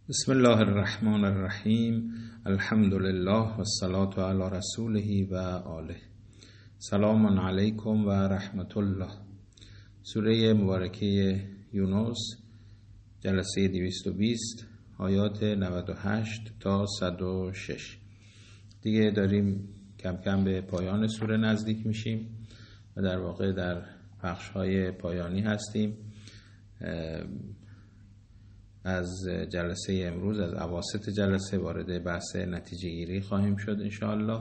بسم الله الرحمن الرحیم. الحمد لله و الصلاة علی رسوله و آله. سلام علیکم و رحمت الله. سوره مبارکه یونس، جلسه 220، آیات 98 تا 106. دیگه داریم کم کم به پایان سوره نزدیک میشیم و در واقع در بخش‌های پایانی هستیم. از جلسه امروز، از اواسط جلسه وارد بحث نتیجه گیری خواهیم شد انشاءالله.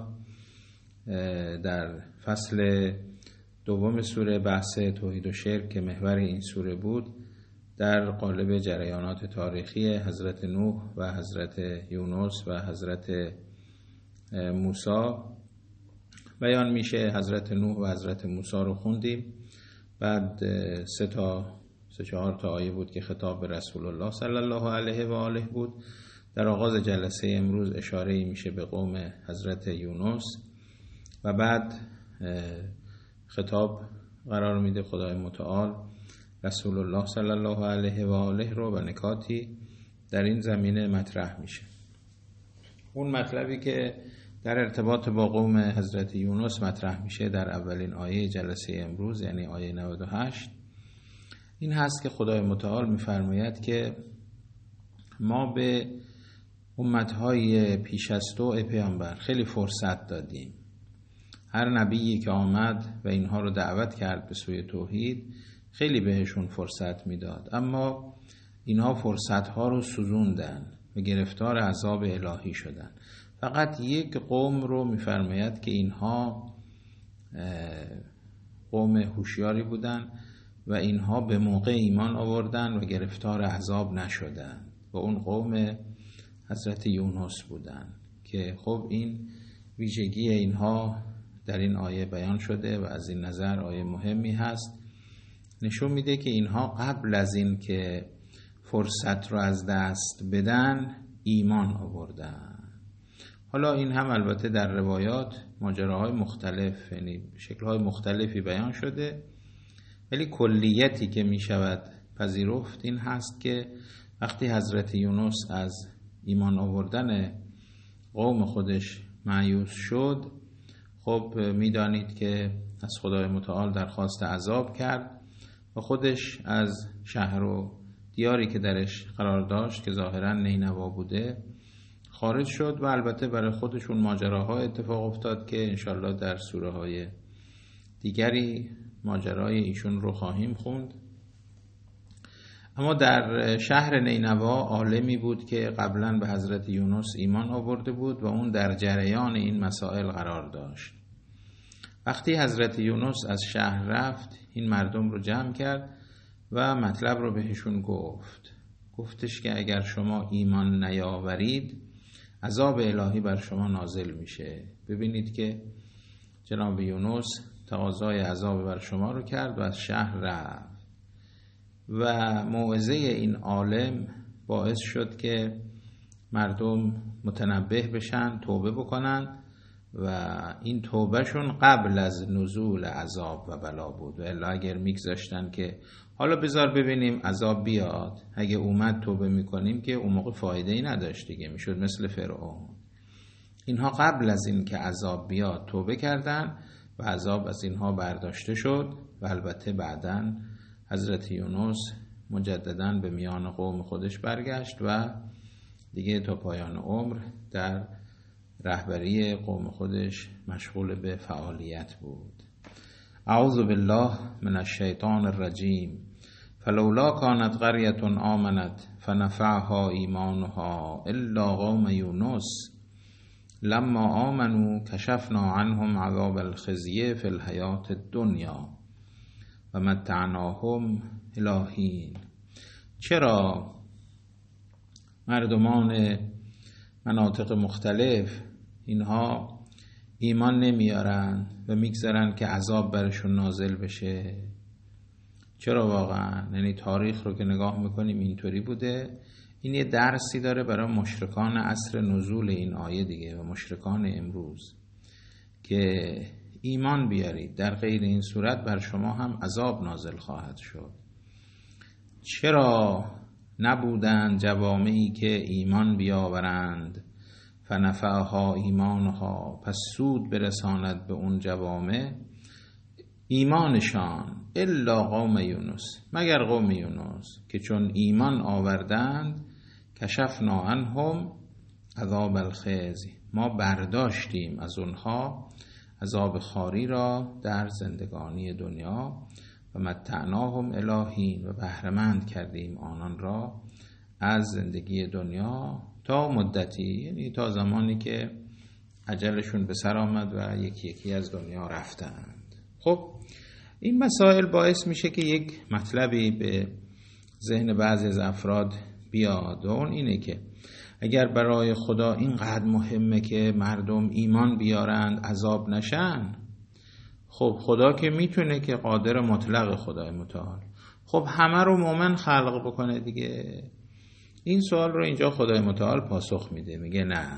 در فصل دوم سوره، بحث توحید و شرک که محور این سوره بود، در قالب جریانات تاریخی حضرت نوح و حضرت یونس و حضرت موسی بیان میشه. حضرت نوح و حضرت موسی رو خوندیم، بعد 3-4 تا آیه بود که خطاب به رسول الله صلی الله علیه و آله بود. در آغاز جلسه امروز اشاره‌ای میشه به قوم حضرت یونس و بعد خطاب قرار میده خدای متعال رسول الله صلی الله علیه و آله رو و نکاتی در این زمینه مطرح میشه. اون مطلبی که در ارتباط با قوم حضرت یونس مطرح میشه در اولین آیه جلسه امروز، یعنی آیه 98، این هست که خدای متعال می‌فرماید که ما به امت‌های پیش از تو پیامبر خیلی فرصت دادیم. هر نبیی که آمد و اینها رو دعوت کرد به سوی توحید خیلی بهشون فرصت میداد، اما اینها فرصت‌ها رو سوزوندن و گرفتار عذاب الهی شدن. فقط یک قوم رو می‌فرماید که اینها قوم هوشیاری بودن و اینها به موقع ایمان آوردن و گرفتار عذاب نشدن و اون قوم حضرت یونس بودن که خب این ویژگی اینها در این آیه بیان شده و از این نظر آیه مهمی هست. نشون میده که اینها قبل از این که فرصت رو از دست بدن ایمان آوردن. حالا این هم البته در روایات ماجراهای مختلف، یعنی شکل‌های مختلفی بیان شده، ولی کلیتی که می شود پذیرفت این هست که وقتی حضرت یونس از ایمان آوردن قوم خودش مایوس شد، خب می دانید که از خدای متعال درخواست عذاب کرد و خودش از شهر و دیاری که درش قرار داشت که ظاهراً نینوا بوده خارج شد و البته برای خودشون ماجراها اتفاق افتاد که انشالله در سوره های دیگری ماجرای ایشون رو خواهیم خوند. اما در شهر نینوا عالمی بود که قبلا به حضرت یونس ایمان آورده بود و اون در جریان این مسائل قرار داشت. وقتی حضرت یونس از شهر رفت، این مردم رو جمع کرد و مطلب رو بهشون گفتش که اگر شما ایمان نیاورید عذاب الهی بر شما نازل میشه. ببینید که جناب یونس تقاضای عذاب بر شما رو کرد و از شهر رفت و موعظه این عالم باعث شد که مردم متنبه بشن، توبه بکنن و این توبهشون قبل از نزول عذاب و بلا بود. و الا اگر میگذاشتن که حالا بذار ببینیم عذاب بیاد، اگه اومد توبه میکنیم، که اون موقع فایده ای نداشت دیگه، میشد مثل فرعون. اینها قبل از این که عذاب بیاد توبه کردن و عذاب از اینها برداشته شد و البته بعداً حضرت یونس مجدداً به میان قوم خودش برگشت و دیگه تا پایان عمر در رهبری قوم خودش مشغول به فعالیت بود. اعوذ بالله من الشیطان الرجیم. فلولا كانت قرية آمنت فنفعها ایمانها الا قوم یونس لما آمنوا کشفنا عنهم عذاب الخزي في الحیاة الدنیا و متعناهم الی حین. چرا مردمان مناطق مختلف اینها ایمان نمیارن و میگذارن که عذاب برشون نازل بشه؟ چرا واقعا؟ یعنی تاریخ رو که نگاه میکنیم اینطوری بوده. این یه درسی داره برای مشرکان عصر نزول این آیه دیگه و مشرکان امروز که ایمان بیارید، در غیر این صورت بر شما هم عذاب نازل خواهد شد. چرا نبودند جوامعی که ایمان بیاورند، فنفعها ایمانها، پس سود برساند به اون جوامع ایمانشان، الا قوم یونس، مگر قوم یونس که چون ایمان آوردند، کشفنا عنهم عذاب الخزی، ما برداشتیم از اونها عذاب خواری را در زندگانی دنیا، و متعناهم الی حین، و بهره‌مند کردیم آنان را از زندگی دنیا تا مدتی، یعنی تا زمانی که اجلشون به سر آمد و یکی یکی از دنیا رفتند. خب این مسائل باعث میشه که یک مطلبی به ذهن بعضی از افراد بیاد، و اون اینه که اگر برای خدا اینقدر مهمه که مردم ایمان بیارند عذاب نشن، خب خدا که میتونه، که قادر مطلق خدای متعال، خب همه رو مومن خلق بکنه دیگه. این سوال رو اینجا خدای متعال پاسخ میده، میگه نه،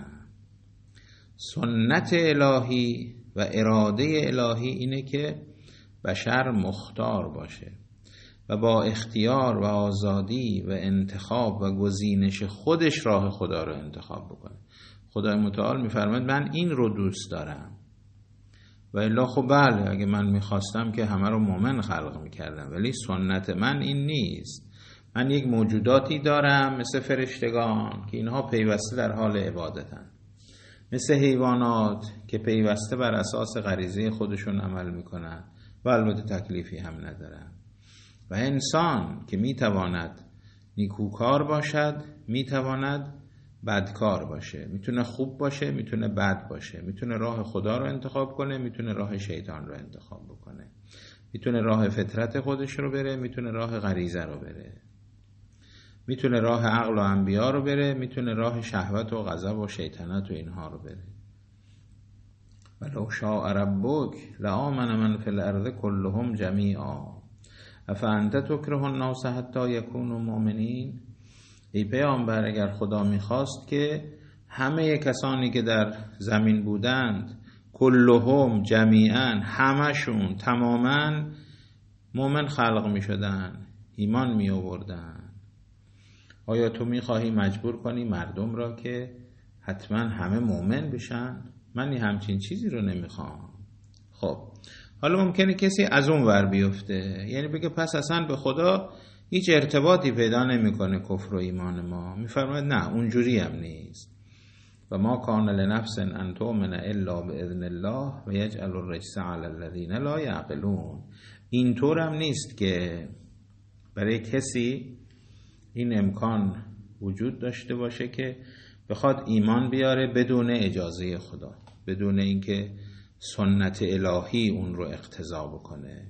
سنت الهی و اراده الهی اینه که بشر مختار باشه و با اختیار و آزادی و انتخاب و گزینش خودش راه خدا رو انتخاب بکنه. خدای متعال میفرماید من این رو دوست دارم، و الا خب بله اگه من میخواستم که همه رو مومن خلق میکردم، ولی سنت من این نیست. من یک موجوداتی دارم مثل فرشتگان که اینها پیوسته در حال عبادتن، مثل حیوانات که پیوسته بر اساس غریزه خودشون عمل میکنن و البته تکلیفی هم ندارن، و انسان که میتواند نیکوکار باشد، میتواند بدکار باشه، میتونه خوب باشه، میتونه بد باشه، میتونه راه خدا رو انتخاب کنه، میتونه راه شیطان رو انتخاب بکنه، میتونه راه فطرت خودش رو بره، میتونه راه غریزه رو بره، میتونه راه عقل و انبیا رو بره، میتونه راه شهوت و غضب و شیطنت و اینها رو بره. ولو شاء ربک لآمن من فی الارض كلهم جمیعا افانت تکره الناس حتی یکونوا مؤمنین. ای پیامبر اگر خدا میخواست که همه کسانی که در زمین بودند، کلهم جمیعا، همشون تماما مؤمن خلق میشدن، ایمان می آوردن، آیا تو میخواهی مجبور کنی مردم را که حتما همه مؤمن بشن؟ من همچین چیزی رو نمیخوام. خب حالا ممکنه کسی از اون ور بیفته، یعنی بگه پس اصلا به خدا هیچ ارتباطی پیدا نمیکنه کفر و ایمان ما. میفرماید نه، اونجوری هم نیست. و ما کان لنفس ان تؤمن الا باذن الله و یجعل الرجس علی الذین لا یعقلون. اینطور هم نیست که برای کسی این امکان وجود داشته باشه که بخواد ایمان بیاره بدون اجازه خدا، بدون اینکه سنت الهی اون رو اقتضا بکنه.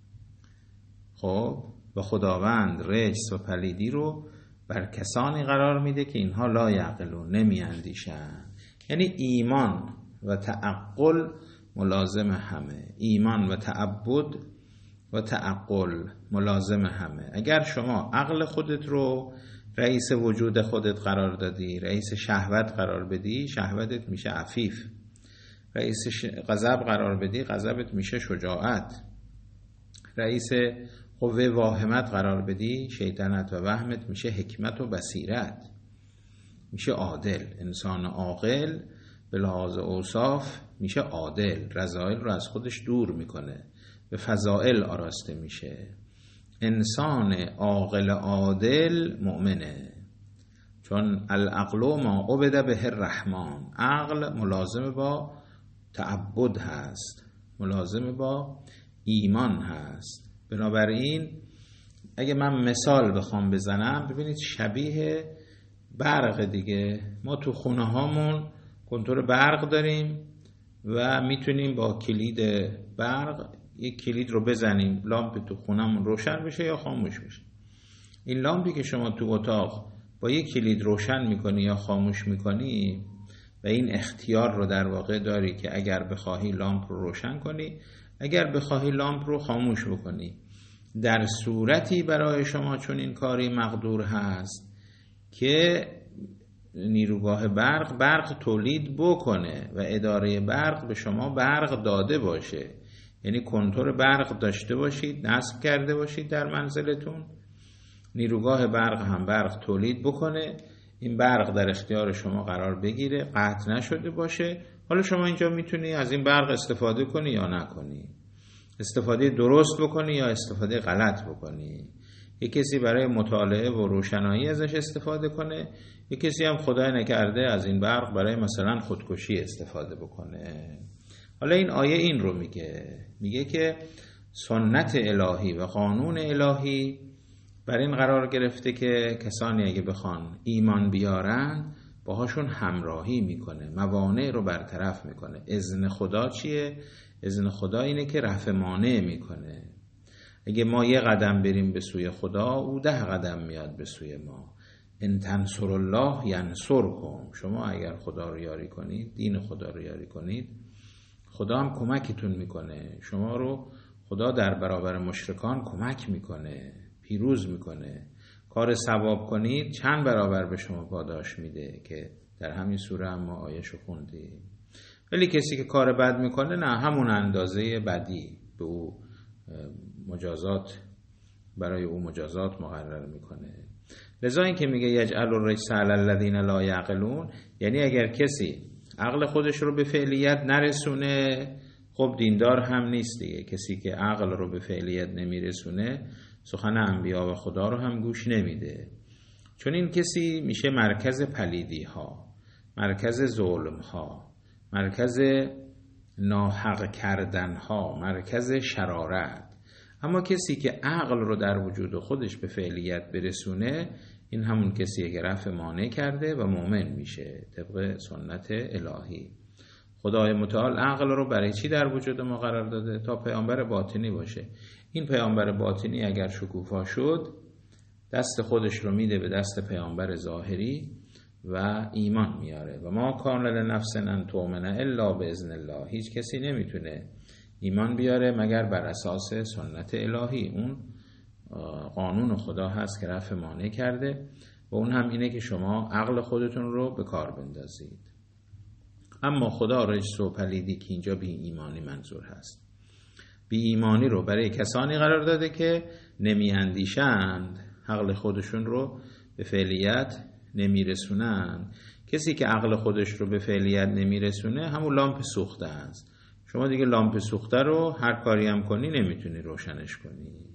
خب و خداوند رجس و پلیدی رو بر کسانی قرار میده که اینها لا یعقلون، نمی اندیشن. یعنی ایمان و تعقل ملازم همه، ایمان و تعبد و تعقل ملازم همه. اگر شما عقل خودت رو رئیس وجود خودت قرار دادی، رئیس شهوت قرار بدی، شهوتت میشه عفیف. رئیس غضب قرار بدی، غضبت میشه شجاعت. رئیس قوه واهمت قرار بدی، شیطنت و وهمت میشه حکمت و بصیرت، میشه عادل. انسان عاقل به لحاظ اوصاف میشه عادل، رذائل رو از خودش دور میکنه، به فضائل آراسته میشه. انسان عاقل عادل مؤمنه، چون العقل ما عبد به الرحمن. عقل ملازم با تعبد هست، ملازم با ایمان هست. بنابراین اگه من مثال بخوام بزنم، ببینید شبیه برق دیگه. ما تو خونه هامون کنتور برق داریم و میتونیم با کلید برق یک کلید رو بزنیم، لامپ تو خونمون روشن بشه یا خاموش بشه. این لامپی که شما تو اتاق با یک کلید روشن میکنی یا خاموش میکنی و این اختیار رو در واقع داری که اگر بخواهی لامپ رو روشن کنی، اگر بخواهی لامپ رو خاموش بکنی. در صورتی برای شما چون این کاری مقدور هست که نیروگاه برق تولید بکنه و اداره برق به شما برق داده باشه، یعنی کنتور برق داشته باشید، نصب کرده باشید در منزلتون نیروگاه برق هم برق تولید بکنه، این برق در اختیار شما قرار بگیره، قطع نشده باشه. حالا شما اینجا میتونی از این برق استفاده کنی یا نکنی، استفاده درست بکنی یا استفاده غلط بکنی. یک کسی برای مطالعه و روشنایی ازش استفاده کنه، یک کسی هم خدای نکرده از این برق برای مثلا خودکشی استفاده بکنه. حالا این آیه این رو میگه که سنت الهی و قانون الهی بر این قرار گرفته که کسانی اگه بخوان ایمان بیارن باهاشون همراهی میکنه، موانع رو برطرف میکنه. اذن خدا چیه؟ اذن خدا اینه که رفع مانع میکنه. اگه ما یه قدم بریم به سوی خدا، او 10 قدم میاد به سوی ما. ان تنصر الله ینصرکم. شما اگر خدا رو یاری کنید، دین خدا رو یاری کنید، خدا هم کمکتون میکنه. شما رو خدا در برابر مشرکان کمک میکنه، پیروز میکنه. کار ثواب کنید چند برابر به شما پاداش میده که در همین سوره هم ما آیه‌شو خوندیم. ولی کسی که کار بد میکنه نه، همون اندازه بدی به او مجازات، برای او مجازات مقرر میکنه. لذا این که میگه یجعل الرجس علی الذین لا یعقلون، یعنی اگر کسی عقل خودش رو به فعلیت نرسونه، خب دیندار هم نیست دیگه. کسی که عقل رو به فعلیت نمیرسونه سخن انبیا و خدا رو هم گوش نمیده. چون این کسی میشه مرکز پلیدی ها، مرکز ظلم ها، مرکز ناحق کردن ها، مرکز شرارت. اما کسی که عقل رو در وجود خودش به فعلیت برسونه، این همون کسیه که رفع مانع کرده و مؤمن میشه طبق سنت الهی. خدای متعال عقل رو برای چی در وجود ما قرار داده؟ تا پیامبر باطنی باشه. این پیامبر باطنی اگر شکوفا شد، دست خودش رو میده به دست پیامبر ظاهری و ایمان میاره. و ما کان لنفس ان تؤمن الا باذن الله. هیچ کسی نمیتونه ایمان بیاره مگر بر اساس سنت الهی. اون قانون خدا هست که رفع مانع کرده و اون هم اینه که شما عقل خودتون رو به کار بندازید. اما خدا رجس و پلیدی که اینجا بی ایمانی منظور هست، بی ایمانی رو برای کسانی قرار داده که نمی اندیشند، عقل خودشون رو به فعلیت نمی رسونن. کسی که عقل خودش رو به فعلیت نمی رسونه همون لامپ سوخته است. شما دیگه لامپ سوخته رو هر کاری هم کنی نمیتونی روشنش کنی.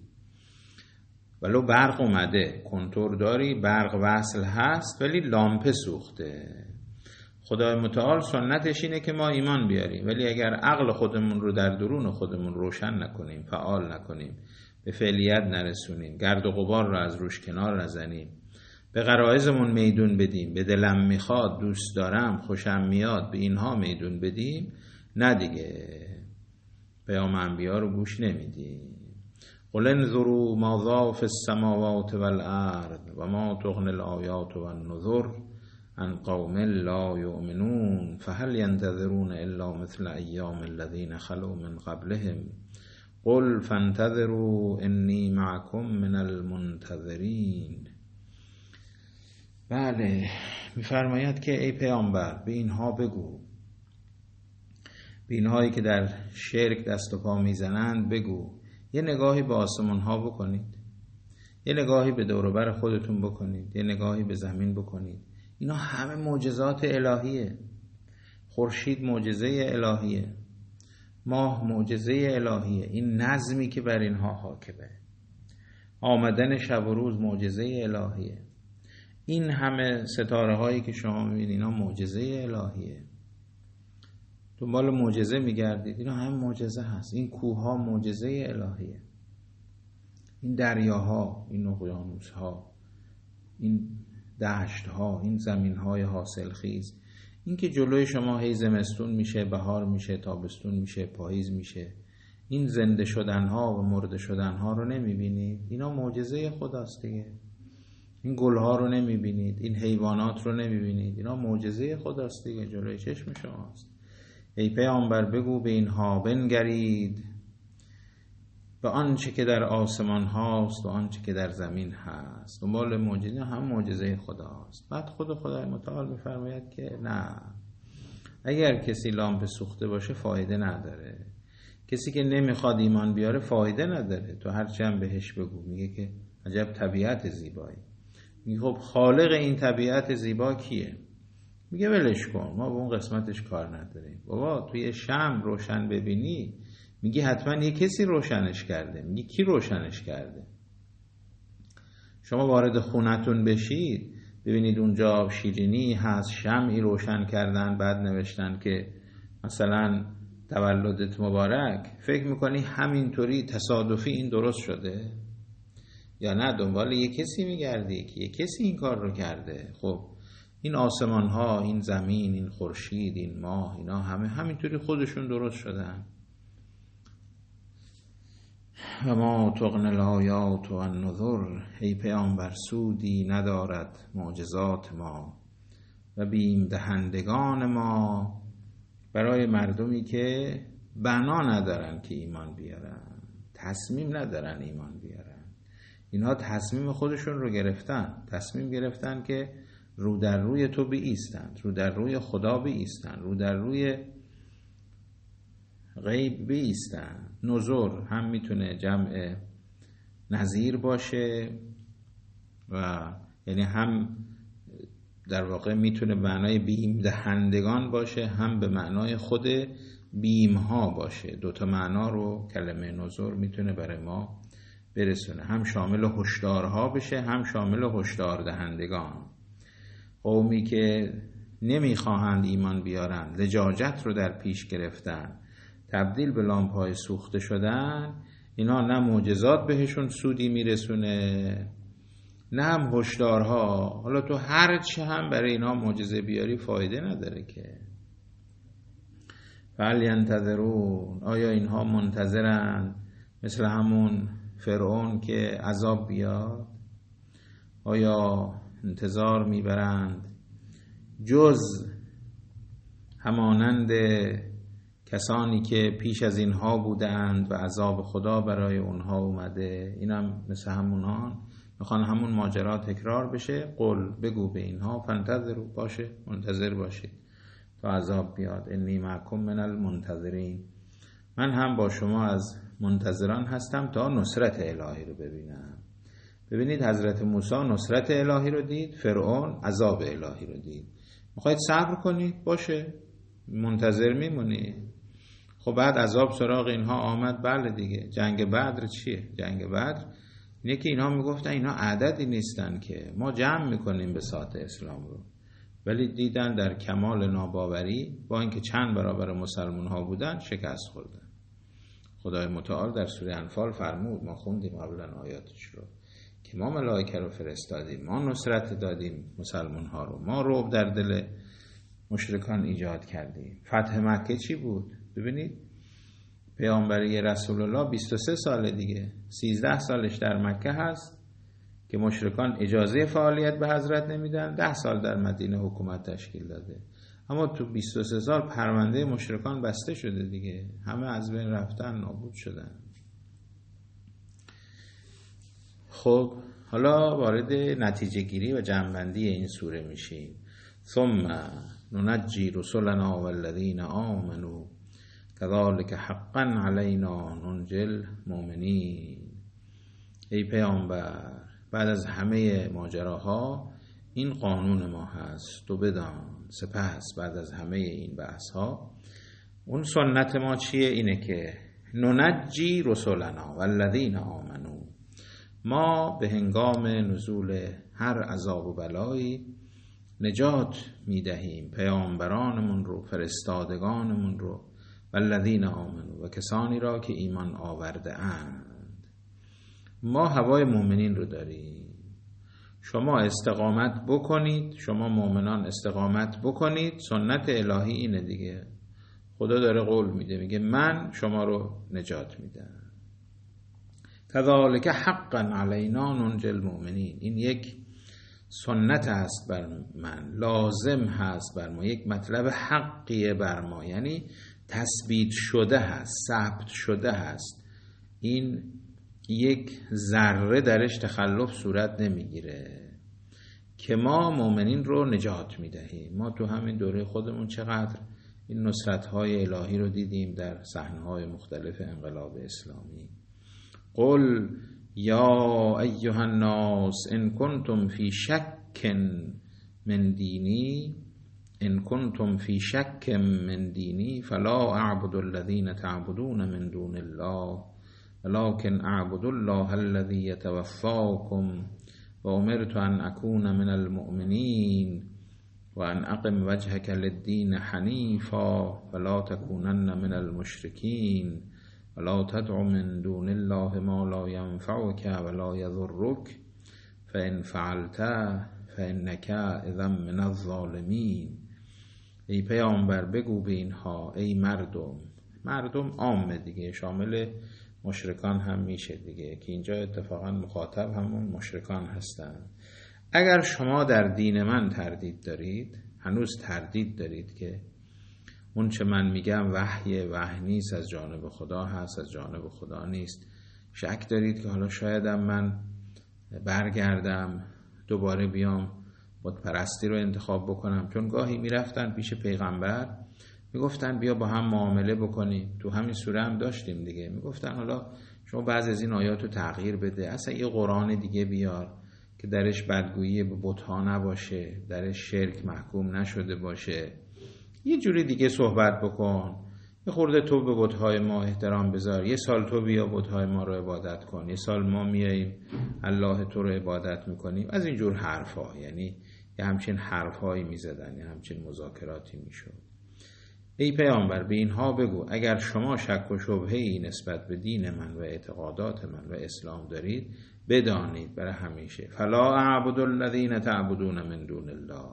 ولو برق اومده، کنتور داری، برق وصل هست، ولی لامپ سوخته. خدای متعال سنتش اینه که ما ایمان بیاریم، ولی اگر عقل خودمون رو در درون خودمون روشن نکنیم، فعال نکنیم، به فعلیت نرسونیم، گرد و غبار رو از روش کنار نزنیم، به غرایزمون میدون بدیم، به دلم میخواد، دوست دارم، خوشم میاد، به اینها میدون بدیم، نه دیگه پیام انبیا رو گوش نمیدیم. قل انظروا ماذا فی السماوات والارض و ما تغنی الآیات والنذر عن قوم لا یؤمنون فهل ینتظرون الا مثل ایام الذین خلوا من قبلهم قل فانتظروا انی معکم من المنتظرین. بله، میفرماید که ای پیامبر به اینها بگو، به اینهایی که در شرک دست و پا میزنند بگو، یه نگاهی به آسمان ها بکنید، یه نگاهی به دور و بر خودتون بکنید، یه نگاهی به زمین بکنید. اینا همه معجزات الهیه. خورشید معجزه الهیه، ماه معجزه الهیه، این نظمی که بر اینها حاکمه، آمدن شب و روز معجزه الهیه، این همه ستاره هایی که شما میبینید اینا معجزه الهیه. دنبال معجزه میگردید، اینا هم معجزه هست. این کوه ها معجزه الهیه، این دریاها، این اقیانوس ها، این دشت ها، این زمین های حاصل خیز، این که جلوی شما هی زمستون میشه، بهار میشه، تابستون میشه، پاییز میشه، این زنده شدن ها و مرده شدن ها رو نمیبینید؟ اینا معجزه خداست دیگه. این گل ها رو نمیبینید، این حیوانات رو نمیبینید، اینا معجزه خداست دیگه، جلوی چشم شماست. ای پیامبر بگو به اینها بنگرید، به آنچه که در آسمان هاست و آنچه که در زمین هست. دنبال معجزه هم معجزه خداست. بعد خدای متعال میفرماید که نه، اگر کسی لامپ سوخته باشه فایده نداره. کسی که نمیخواد ایمان بیاره فایده نداره. تو هرچی هم بهش بگو، میگه که عجب طبیعت زیبایی. میگه خب خالق این طبیعت زیبا کیه؟ میگه ولش کن، ما به اون قسمتش کار نداریم. بابا توی شمع روشن ببینی، میگه حتما یه کسی روشنش کرده. میگه کی روشنش کرده؟ شما وارد خونتون بشید ببینید اونجا شیرینی هست، شمعی روشن کردن، بعد نوشتن که مثلا تولدت مبارک، فکر میکنی همینطوری تصادفی این درست شده؟ یا نه دنبال یه کسی میگردی که یه کسی این کار رو کرده. خب این آسمان ها، این زمین، این خورشید، این ماه، اینا همه همینطوری خودشون درست شدن. و ما تغنی الآیات و النذر، ای پیامبر سودی ندارد معجزات ما و بیم دهندگان ما، برای مردمی که بنا ندارن که ایمان بیارن، تصمیم ندارن ایمان بیارن. اینها تصمیم خودشون رو گرفتن، تصمیم گرفتن که رو در روی تو بایستند، رو در روی خدا بایستند، رو در روی غیب بایستند. نذر هم میتونه جمع نظیر باشه و یعنی هم در واقع میتونه به معنای بیم دهندگان باشه، هم به معنای خود بیم ها باشه. دوتا معنا رو کلمه نذر میتونه برای ما برسونه، هم شامل هشدارها بشه، هم شامل هشدار دهندگان. قومی که نمیخواهند ایمان بیارن، لجاجت رو در پیش گرفتن، تبدیل به لامپ‌های سوخته شدن، اینا نه معجزات بهشون سودی میرسونه نه هم هشدارها. حالا تو هر چه هم برای اینا معجزه بیاری فایده نداره که. فهل ینتظرون، آیا اینها منتظرن مثل همون فرعون که عذاب بیاد؟ آیا انتظار میبرند جز همانند کسانی که پیش از اینها بودند و عذاب خدا برای اونها اومده؟ اینم مثل همونان میخوان همون ماجرا تکرار بشه. قل بگو به اینها فانتظروا، باشه منتظر باشید تا عذاب بیاد. انی معکم من المنتظرین، من هم با شما از منتظران هستم تا نصرت الهی رو ببینم. ببینید حضرت موسی نصرت الهی رو دید، فرعون عذاب الهی رو دید. میخواید صبر کنید؟ باشه منتظر میمونید. خب بعد عذاب سراغ اینها آمد. بله دیگه. جنگ بدر چیه؟ جنگ بدر اینه که اینها میگفتن اینا عددی نیستن که ما جمع میکنیم به ساعت اسلام رو، ولی دیدن در کمال ناباوری با اینکه چند برابر مسلمان ها بودن شکست خوردن. خدای متعال در سوره انفال فرمود، ما خوندیم قبلا آیاتش رو، که ما ملائکه رو فرستادیم، ما نصرت دادیم مسلمان ها رو، ما رعب در دل مشرکان ایجاد کردیم. فتح مکه چی بود؟ ببینید پیامبری رسول الله 23 سال دیگه، 13 سالش در مکه هست که مشرکان اجازه فعالیت به حضرت نمیدن، 10 سال در مدینه حکومت تشکیل داده، اما تو 23 سال پرونده مشرکان بسته شده دیگه، همه از بین رفتن، نابود شدن. خب حالا وارد نتیجه گیری و جمع‌بندی این سوره میشیم. ثم ننجی رسلنا والذین آمنوا كذلك حقا علینا ننجی المؤمنین. ای پیامبر بعد از همه ماجراها این قانون ما هست تو بدان. سپس بعد از همه این بحث ها اون سنت ما چیه؟ اینه که ننجی رسلنا والذین آمنوا، ما به هنگام نزول هر عذاب و بلایی نجات میدهیم پیامبرانمون رو، فرستادگانمون رو، والذین آمنوا و کسانی را که ایمان آورده اند. ما هوای مؤمنین رو داریم. شما استقامت بکنید، شما مؤمنان استقامت بکنید. سنت الهی اینه دیگه. خدا داره قول میده، میگه من شما رو نجات میدم. کذالک حقا علینا ننجی المؤمنین، این یک سنت هست بر من، لازم هست بر ما، یک مطلب حقیه بر ما، یعنی تثبیت شده هست، ثبت شده هست. این یک ذره درش تخلف صورت نمیگیره که ما مؤمنین رو نجات میدهیم. ما تو همین دوره خودمون چقدر این نصرت‌های الهی رو دیدیم در صحنه‌های مختلف انقلاب اسلامی. قل یا ایها الناس ان کنتم فی شک من دینی ان کنتم فی شک من دینی فلا اعبد الذین تعبدون من دون الله ولكن اعبد الله الذی یتوفاکم و امرت ان اکون من المؤمنین و ان اقم وجهک للدین حنیفا ولا تکونن من المشرکین ولا تدع من دون الله ما لا ينفعك ولا يضرك فإن فعلت فإنك اذا من الظالمین. ای پیامبر بگو به اینها، ای مردم عامه دیگه، شامل مشرکان هم میشه دیگه، که اینجا اتفاقا مخاطب همون مشرکان هستن. اگر شما در دین من تردید دارید، هنوز تردید دارید که اون چه من میگم وحی نیست، از جانب خدا هست، از جانب خدا نیست، شک دارید که حالا شایدم من برگردم دوباره بیام بت پرستی رو انتخاب بکنم، چون گاهی میرفتن پیش پیغمبر میگفتن بیا با هم معامله بکنیم، تو همین سوره هم داشتیم دیگه، میگفتن حالا شما بعضی از این آیات رو تغییر بده، اصلا یه قرآن دیگه بیار که درش بدگویی به بت‌ها نباشه، درش شرک محکوم نشده باشه، یه جوری دیگه صحبت بکن، یه خورده تو به بت‌های ما احترام بذار، یه سال تو بیا بت‌های ما رو عبادت کن، یه سال ما میاییم الله تو رو عبادت میکنیم، از این جور حرفا. یعنی یه همچین حرفایی میزدن، یه همچین مذاکراتی میشد. ای پیامبر به اینها بگو اگر شما شک و شبهه‌ای نسبت به دین من و اعتقادات من و اسلام دارید، بدانید برای همیشه فلا اعبد الذین تعبدون من دون الله،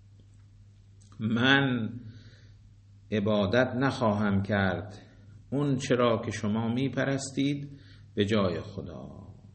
من عبادت نخواهم کرد اون چرا که شما میپرستید به جای خدا،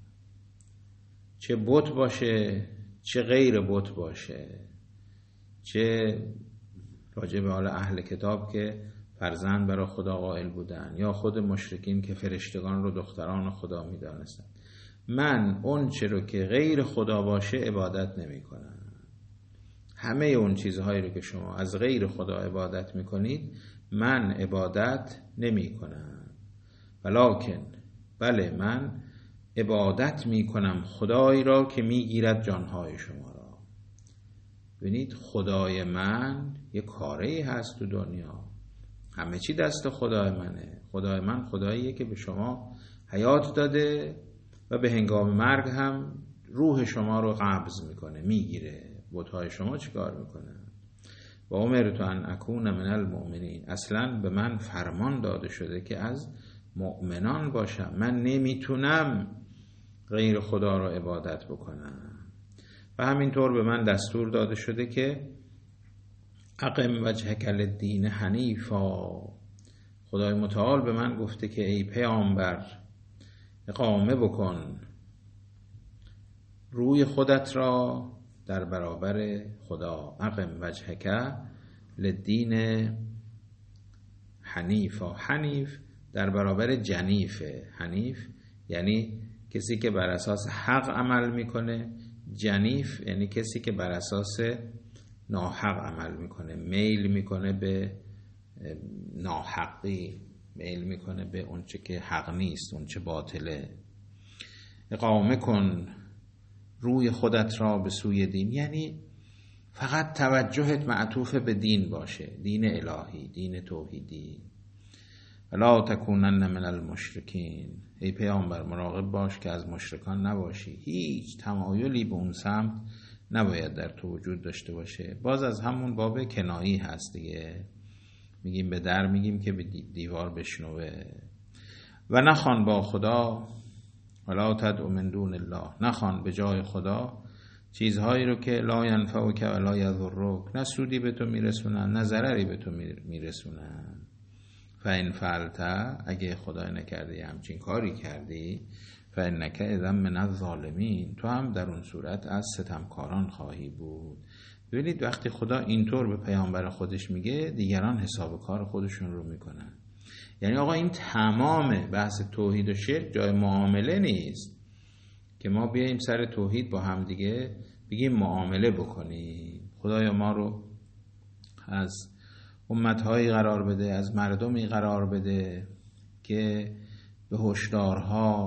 چه بت باشه چه غیر بت باشه، چه راجع به حال اهل کتاب که فرزند برای خدا قائل بودن یا خود مشرکین که فرشتگان رو دختران خدا میدانستن. من اون چه رو که غیر خدا باشه عبادت نمی کنم. همه اون چیزهایی رو که شما از غیر خدا عبادت می کنید من عبادت نمی کنم. ولکن بله من عبادت می کنم خدایی را که می گیرد جانهای شما را. ببینید خدای من یه کاری هست تو دنیا، همه چی دست خدای منه. خدای من خداییه که به شما حیات داده و به هنگام مرگ هم روح شما رو قبض میکنه، میگیره. بت‌های شما چیکار میکنه؟ و امرت ان اکون من المؤمنین، اصلا به من فرمان داده شده که از مؤمنان باشم، من نمیتونم غیر خدا رو عبادت بکنم. و همینطور به من دستور داده شده که اقم وجهک للدین حنیفا، خدای متعال به من گفته که ای پیامبر اقامه بکن روی خودت را در برابر خدا. اقم وجهک للدین حنیفا، حنیف در برابر جنیفه. حنیف یعنی کسی که بر اساس حق عمل میکنه، جنیف یعنی کسی که بر اساس ناحق عمل میکنه، میل میکنه به ناحقی، میل میکنه به اونچه که حق نیست، اونچه باطله. اقامه کن روی خودت را به سوی دین، یعنی فقط توجهت معطوف به دین باشه، دین الهی، دین توحیدی. ولا تکونن من المشرکین، ای پیامبر مراقب باش که از مشرکان نباشی، هیچ تمایلی به اون سمت نباید در تو وجود داشته باشه. باز از همون باب کنایی هست دیگه، میگیم به در میگیم که به دیوار بشنوه. و نخوان با خدا، ولا تدع من دون الله، نخوان به جای خدا چیزهایی رو که لا ینفعک ولا یضرک، نه سودی به تو میرسونن نه ضرری به تو میرسونن. فإن فعلت، اگه خدای نکرده همچین کاری کردی، فإنک اذا من الظالمین، تو هم در اون صورت از ستمکاران خواهی بود. ببینید وقتی خدا اینطور به پیامبر خودش میگه، دیگران حساب کار خودشون رو میکنن. یعنی آقا این تمام بحث توحید و شرک جای معامله نیست که ما بیاییم سر توحید با هم دیگه بگیم معامله بکنیم. خدایا ما رو از امتهایی قرار بده، از مردمی قرار بده که به هشدارها،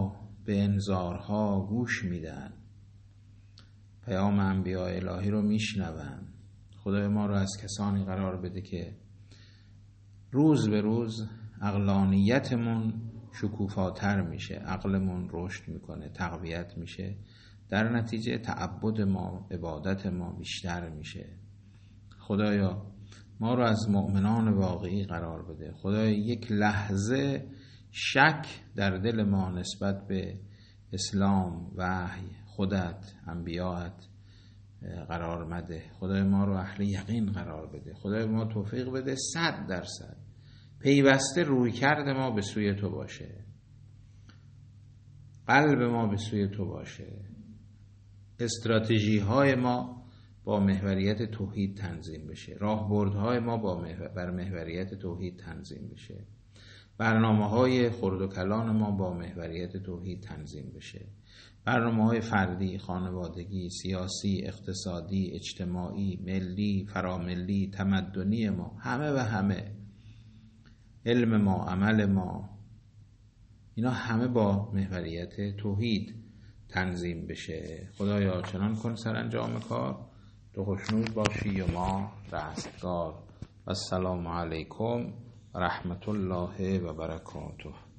به انذارها گوش میدن، پیام انبیاء الهی رو میشنون. خدای ما رو از کسانی قرار بده که روز به روز عقلانیتمون شکوفاتر میشه، عقلمون رشد میکنه، تقویت میشه، در نتیجه تعبد ما، عبادت ما بیشتر میشه. خدایا ما رو از مؤمنان واقعی قرار بده. خدایا یک لحظه شک در دل ما نسبت به اسلام، وحی، خودت، انبیاءت قرار مده. خدای ما رو اهل یقین قرار بده. خدای ما توفیق بده 100% پیوسته روی کرد ما به سوی تو باشه، قلب ما به سوی تو باشه، استراتژی های ما با محوریت توحید تنظیم بشه، راهبردهای ما بر محوریت توحید تنظیم بشه، برنامه‌های خرد و کلان ما با محوریت توحید تنظیم بشه، برنامه‌های فردی، خانوادگی، سیاسی، اقتصادی، اجتماعی، ملی، فراملی، تمدنی ما، همه و همه، علم ما، عمل ما، اینا همه با محوریت توحید تنظیم بشه. خدایا چنان کن سرانجام کار، تو خوشنود باشی و ما رستگار. و السلام علیکم و رحمت الله و برکاته.